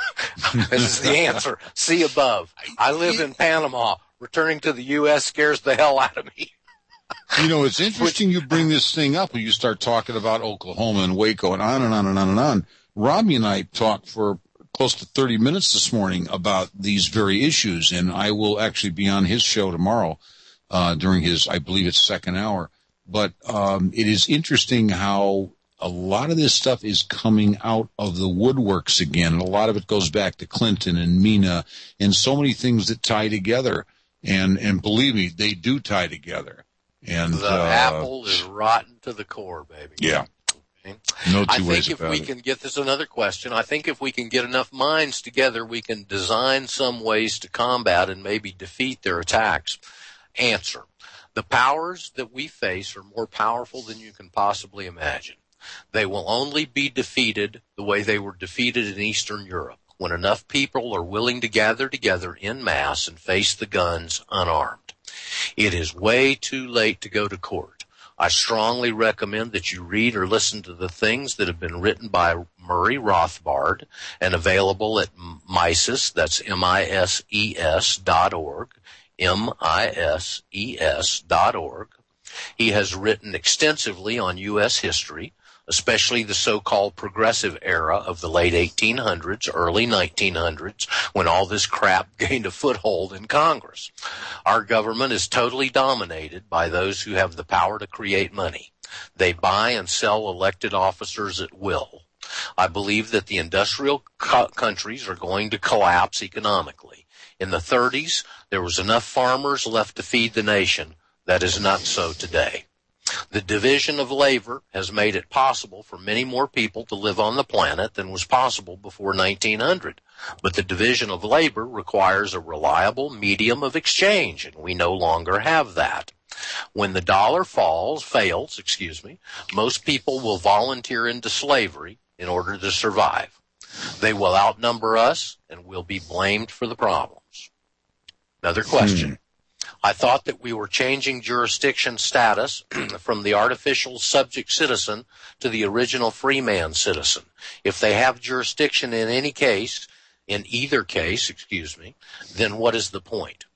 This is the answer. See above. I live in Panama. Returning to the U S scares the hell out of me. You know, it's interesting you bring this thing up when you start talking about Oklahoma and Waco and on and on and on and on. Robbie and I talked for close to thirty minutes this morning about these very issues, and I will actually be on his show tomorrow uh, during his, I believe it's second hour. But um, it is interesting how a lot of this stuff is coming out of the woodworks again, and a lot of it goes back to Clinton and Mina and so many things that tie together. And and believe me, they do tie together. And the uh, apple is rotten to the core, baby. Yeah. Okay. No two I think ways if about we it. can get this another question, I think if we can get enough minds together, we can design some ways to combat and maybe defeat their attacks. Answer. The powers that we face are more powerful than you can possibly imagine. They will only be defeated the way they were defeated in Eastern Europe, when enough people are willing to gather together in mass and face the guns unarmed. It is way too late to go to court. I strongly recommend that you read or listen to the things that have been written by Murray Rothbard and available at Mises, that's M I S E S dot org, M I S E S dot org. He has written extensively on U S history, especially the so-called progressive era of the late eighteen hundreds, early nineteen hundreds, when all this crap gained a foothold in Congress. Our government is totally dominated by those who have the power to create money. They buy and sell elected officers at will. I believe that the industrial co- countries are going to collapse economically. In the thirties, there was enough farmers left to feed the nation. That is not so today. The division of labor has made it possible for many more people to live on the planet than was possible before nineteen hundred. But the division of labor requires a reliable medium of exchange, and we no longer have that. When the dollar falls, fails, excuse me, most people will volunteer into slavery in order to survive. They will outnumber us and will be blamed for the problems. Another question. Hmm. I thought that we were changing jurisdiction status from the artificial subject citizen to the original free man citizen. If they have jurisdiction in any case, in either case, excuse me, then what is the point?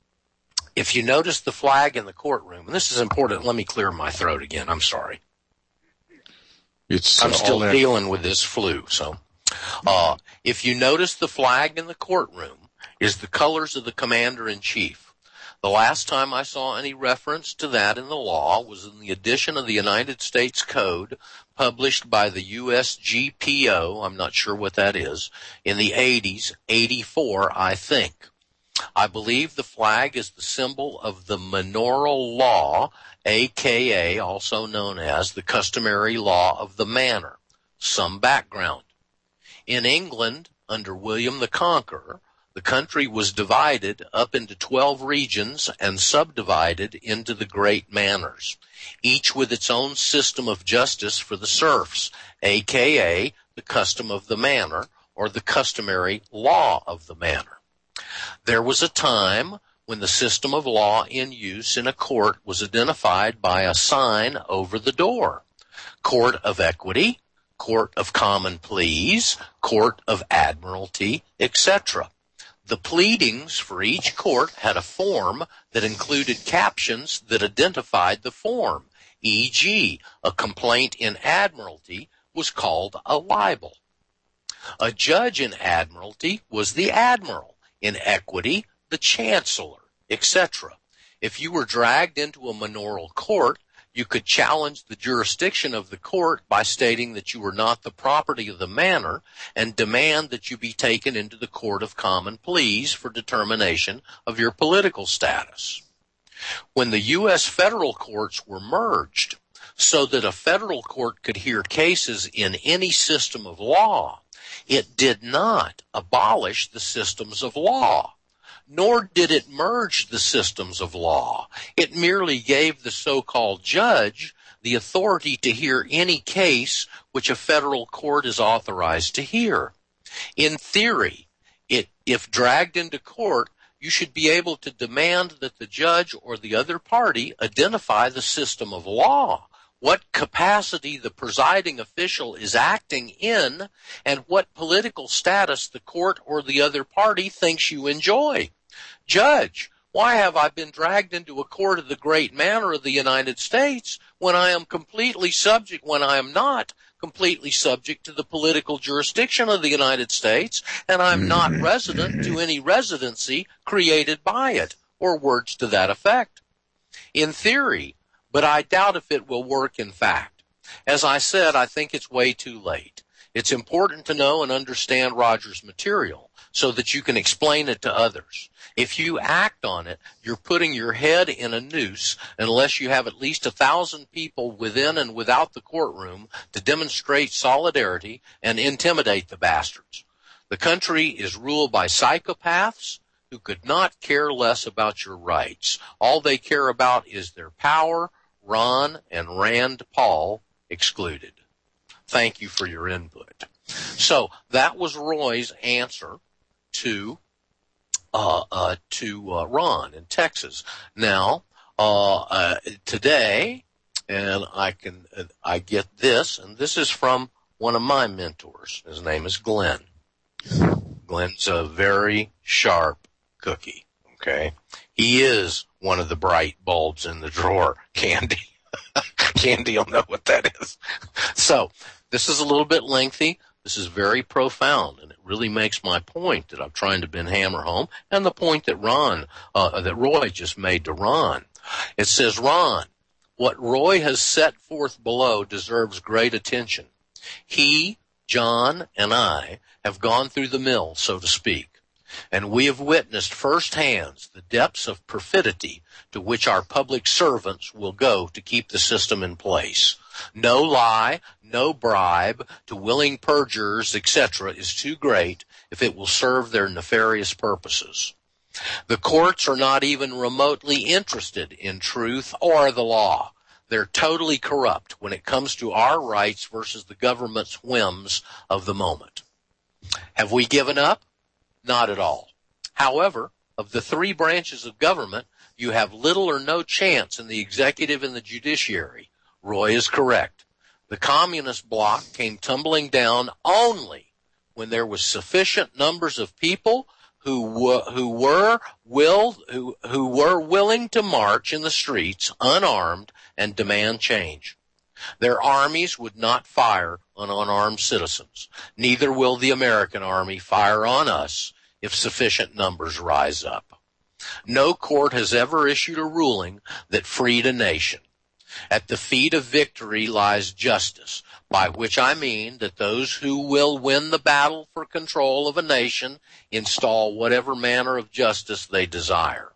If you notice the flag in the courtroom, and this is important, let me clear my throat again. I'm sorry. It's I'm uh, still that- dealing with this flu. So, uh, if you notice the flag in the courtroom is the colors of the commander-in-chief. The last time I saw any reference to that in the law was in the edition of the United States Code published by the U S G P O, I'm not sure what that is, in the eighties, eighty-four, I think. I believe the flag is the symbol of the manorial law, aka also known as the customary law of the manor. Some background. In England, under William the Conqueror, the country was divided up into twelve regions and subdivided into the great manors, each with its own system of justice for the serfs, aka the custom of the manor, or the customary law of the manor. There was a time when the system of law in use in a court was identified by a sign over the door. Court of Equity, Court of Common Pleas, Court of Admiralty, et cetera. The pleadings for each court had a form that included captions that identified the form. for example, a complaint in Admiralty was called a libel. A judge in Admiralty was the admiral, in Equity, the chancellor, et cetera. If you were dragged into a manorial court, You could challenge the jurisdiction of the court by stating that you were not the property of the manor and demand that you be taken into the court of common pleas for determination of your political status. When the U S federal courts were merged so that a federal court could hear cases in any system of law, it did not abolish the systems of law, nor did it merge the systems of law. It merely gave the so-called judge the authority to hear any case which a federal court is authorized to hear. In theory, it, if dragged into court, you should be able to demand that the judge or the other party identify the system of law, what capacity the presiding official is acting in, and what political status the court or the other party thinks you enjoy. Judge, why have I been dragged into a court of the great manor of the United States when I am completely subject, when I am not completely subject to the political jurisdiction of the United States, and I'm not resident to any residency created by it, or words to that effect? In theory, but I doubt if it will work in fact. As I said, I think it's way too late. It's important to know and understand Roger's material so that you can explain it to others. If you act on it, you're putting your head in a noose unless you have at least a thousand people within and without the courtroom to demonstrate solidarity and intimidate the bastards. The country is ruled by psychopaths who could not care less about your rights. All they care about is their power, Ron and Rand Paul excluded. Thank you for your input. So that was Roy's answer to uh, uh, to uh, Ron in Texas. Now uh, uh, today, and I can uh, I get this, and this is from one of my mentors. His name is Glenn. Glenn's a very sharp cookie. Okay, he is one of the bright bulbs in the drawer. Candy, Candy, you'll know what that is. So this is a little bit lengthy. This is very profound, and it really makes my point that I'm trying to Ben hammer home, and the point that Ron, uh, that Roy just made to Ron. It says, Ron, what Roy has set forth below deserves great attention. He, John, and I have gone through the mill, so to speak, and we have witnessed firsthand the depths of perfidy to which our public servants will go to keep the system in place. No lie, no bribe to willing perjurers, et cetera, is too great if it will serve their nefarious purposes. The courts are not even remotely interested in truth or the law. They're totally corrupt when it comes to our rights versus the government's whims of the moment. Have we given up? Not at all. However, of the three branches of government, you have little or no chance in the executive and the judiciary. Roy is correct. The communist bloc came tumbling down only when there was sufficient numbers of people who were, who were willed, who, who were willing to march in the streets unarmed and demand change. Their armies would not fire on unarmed citizens. Neither will the American army fire on us if sufficient numbers rise up. No court has ever issued a ruling that freed a nation. At the feet of victory lies justice, by which I mean that those who will win the battle for control of a nation install whatever manner of justice they desire.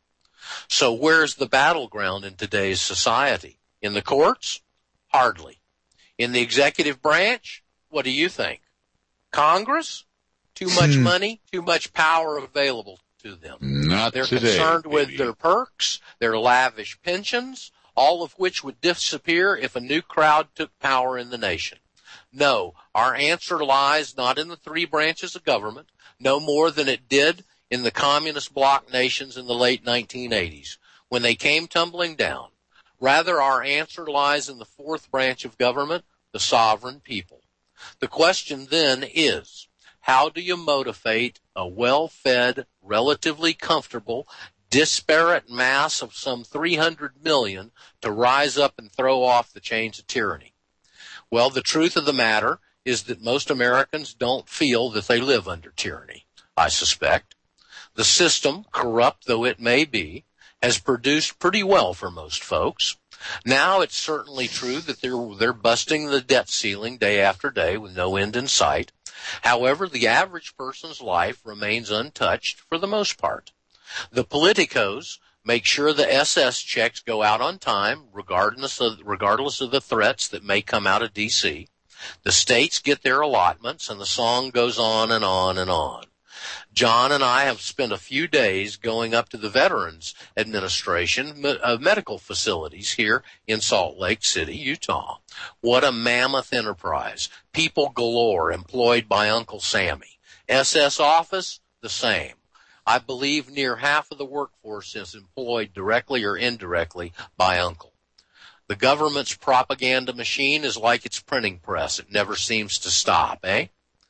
So where's the battleground in today's society? In the courts? Hardly. In the executive branch? What do you think? Congress? Too much Hmm. money, too much power available to them. Not They're today, concerned with baby. their perks, their lavish pensions, all of which would disappear if a new crowd took power in the nation. No, our answer lies not in the three branches of government, no more than it did in the communist bloc nations in the late nineteen eighties, when they came tumbling down. Rather, our answer lies in the fourth branch of government, the sovereign people. The question then is, how do you motivate a well-fed, relatively comfortable, disparate mass of some three hundred million to rise up and throw off the chains of tyranny? Well, the truth of the matter is that most Americans don't feel that they live under tyranny, I suspect. The system, corrupt though it may be, has produced pretty well for most folks. Now it's certainly true that they're, they're busting the debt ceiling day after day with no end in sight. However, the average person's life remains untouched for the most part. The politicos make sure the S S checks go out on time, regardless of, regardless of the threats that may come out of D C. The states get their allotments, and the song goes on and on and on. John and I have spent a few days going up to the Veterans Administration uh, medical facilities here in Salt Lake City, Utah. What a mammoth enterprise. People galore employed by Uncle Sammy. S S office, the same. I believe near half of the workforce is employed directly or indirectly by Uncle. The government's propaganda machine is like its printing press. It never seems to stop, eh?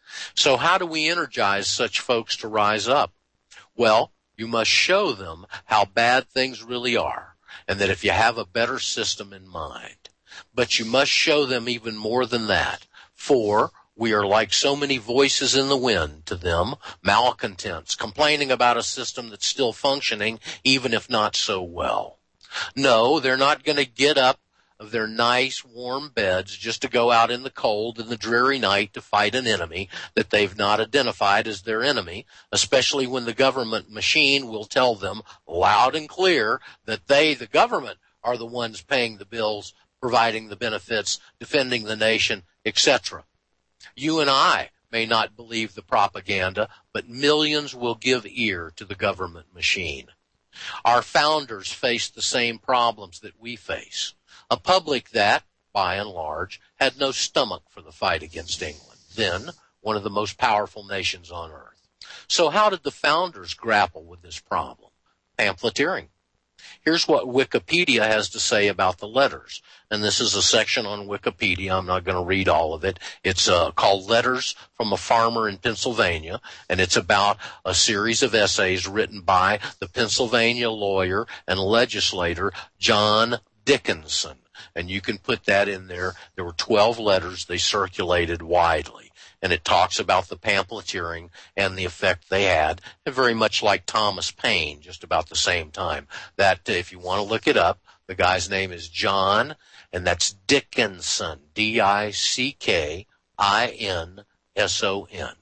So how do we energize such folks to rise up? Well, you must show them how bad things really are, and that if you have a better system in mind. But you must show them even more than that, for we are like so many voices in the wind to them, malcontents, complaining about a system that's still functioning, even if not so well. No, they're not going to get up of their nice, warm beds just to go out in the cold and the dreary night to fight an enemy that they've not identified as their enemy, especially when the government machine will tell them loud and clear that they, the government, are the ones paying the bills, providing the benefits, defending the nation, et cetera. You and I may not believe the propaganda, but millions will give ear to the government machine. Our founders faced the same problems that we face. A public that, by and large, had no stomach for the fight against England, then one of the most powerful nations on earth. So how did the founders grapple with this problem? Pamphleteering. Here's what Wikipedia has to say about the letters. And this is a section on Wikipedia. I'm not going to read all of it. It's uh, called Letters from a Farmer in Pennsylvania, and it's about a series of essays written by the Pennsylvania lawyer and legislator John Dickinson. And you can put that in there. There were twelve letters. They circulated widely. And it talks about the pamphleteering and the effect they had, and very much like Thomas Paine, just about the same time. That, if you want to look it up, the guy's name is John, and that's Dickinson, D I C K I N S O N.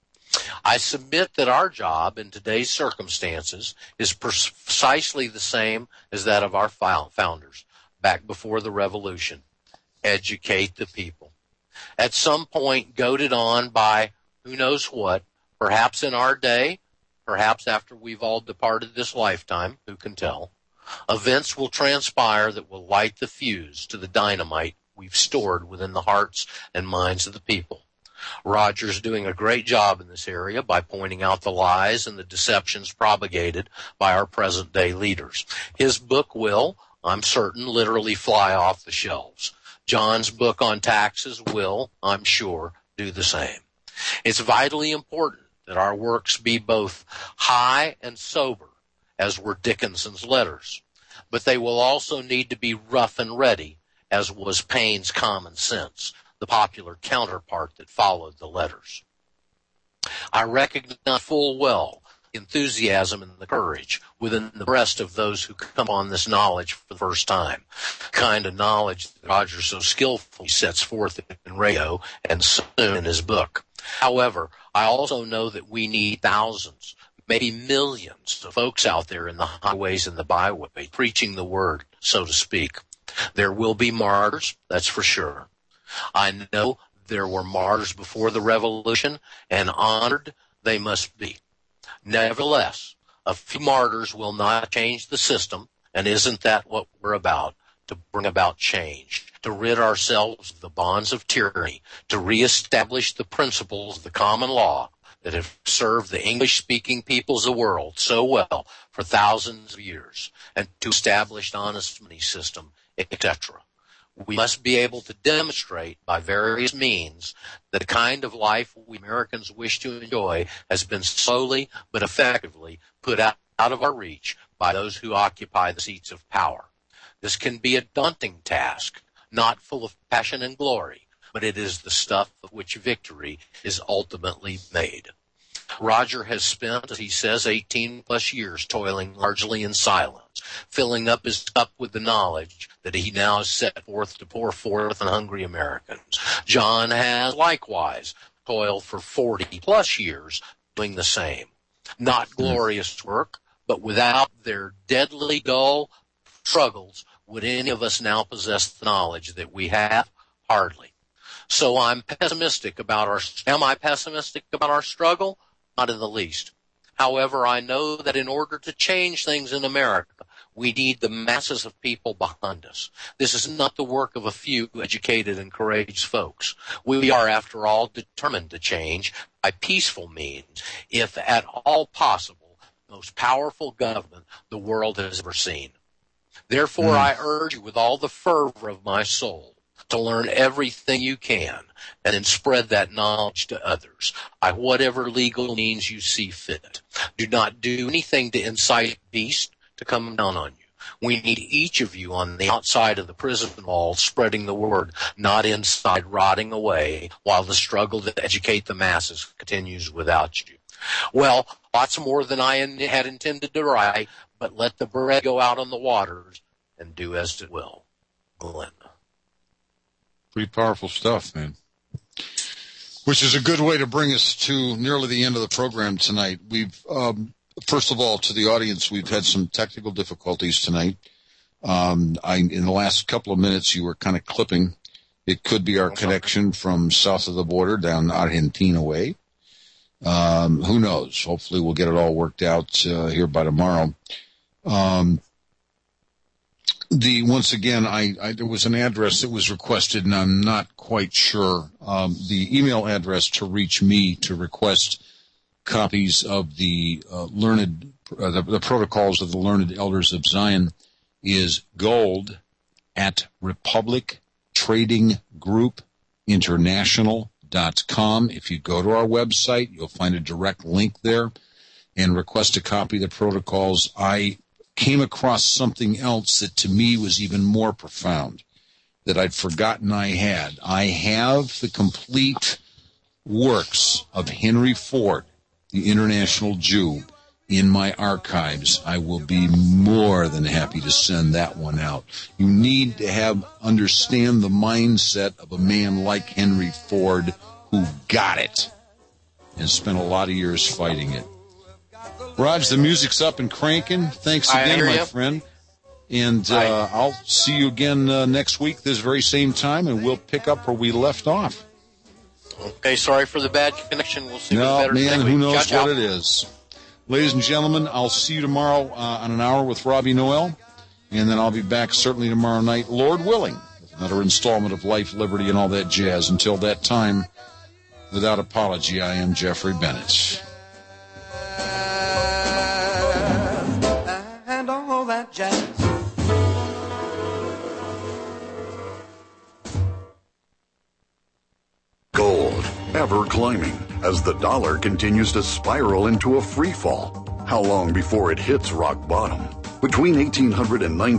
I submit that our job in today's circumstances is precisely the same as that of our founders back before the revolution. Educate the people. At some point, goaded on by who knows what, perhaps in our day, perhaps after we've all departed this lifetime, who can tell, events will transpire that will light the fuse to the dynamite we've stored within the hearts and minds of the people. Roger's doing a great job in this area by pointing out the lies and the deceptions propagated by our present-day leaders. His book will, I'm certain, literally fly off the shelves. John's book on taxes will, I'm sure, do the same. It's vitally important that our works be both high and sober, as were Dickinson's letters, but they will also need to be rough and ready, as was Paine's Common Sense, the popular counterpart that followed the letters. I recognize full well enthusiasm and the courage within the breast of those who come on this knowledge for the first time, the kind of knowledge that Roger so skillfully sets forth in radio and soon in his book. However, I also know that we need thousands, maybe millions of folks out there in the highways and the byways preaching the word, so to speak. There will be martyrs, that's for sure. I know there were martyrs before the revolution, and honored they must be. Nevertheless, a few martyrs will not change the system, and isn't that what we're about? To bring about change, to rid ourselves of the bonds of tyranny, to reestablish the principles of the common law that have served the English-speaking peoples of the world so well for thousands of years, and to establish an honest money system, et cetera. We must be able to demonstrate by various means that the kind of life we Americans wish to enjoy has been slowly but effectively put out, out of our reach by those who occupy the seats of power. This can be a daunting task, not full of passion and glory, but it is the stuff of which victory is ultimately made. Roger has spent, as he says, eighteen plus years toiling largely in silence, filling up his cup with the knowledge that he now has set forth to pour forth on hungry Americans. John has likewise toiled for forty plus years doing the same. Not glorious work, but without their deadly dull struggles, would any of us now possess the knowledge that we have? Hardly. So I'm pessimistic about our, am I pessimistic about our struggle? Not in the least. However, I know that in order to change things in America, we need the masses of people behind us. This is not the work of a few educated and courageous folks. We are, after all, determined to change by peaceful means, if at all possible, the most powerful government the world has ever seen. Therefore, mm. I urge you with all the fervor of my soul to learn everything you can and then spread that knowledge to others by whatever legal means you see fit. Do not do anything to incite beasts to come down on you. We need each of you on the outside of the prison wall spreading the word, not inside rotting away while the struggle to educate the masses continues without you. Well, lots more than I had intended to write, but let the bread go out on the waters and do as it will. Glenn. Pretty powerful stuff, man. Which is a good way to bring us to nearly the end of the program tonight. We've, um, first of all, to the audience, we've had some technical difficulties tonight. Um, I, in the last couple of minutes, you were kind of clipping. It could be our connection from south of the border down Argentina way. Um, who knows? Hopefully we'll get it all worked out uh, here by tomorrow. Um, the once again, I, I there was an address that was requested, and I'm not quite sure. Um, the email address to reach me to request copies of the uh, learned uh, the, the protocols of the Learned Elders of Zion is gold at Republic Trading Group International dot com. If you go to our website, you'll find a direct link there and request a copy of the protocols. I came across something else that to me was even more profound that I'd forgotten I had. I have the complete works of Henry Ford, the International Jew, in my archives. I will be more than happy to send that one out. You need to have understand the mindset of a man like Henry Ford who got it and spent a lot of years fighting it. Raj, the music's up and cranking. Thanks again, my friend. And uh, I'll see you again uh, next week, this very same time, and we'll pick up where we left off. Okay, sorry for the bad connection. We'll see no, what's better man, next who week. knows Ciao, what ciao. it is. Ladies and gentlemen, I'll see you tomorrow uh, on an hour with Robbie Noel, and then I'll be back certainly tomorrow night, Lord willing, with another installment of Life, Liberty, and all that jazz. Until that time, without apology, I am Jeffrey Bennett. And all that jazz. Gold, ever climbing, as the dollar continues to spiral into a free fall. How long before it hits rock bottom? Between eighteen hundred and nineteen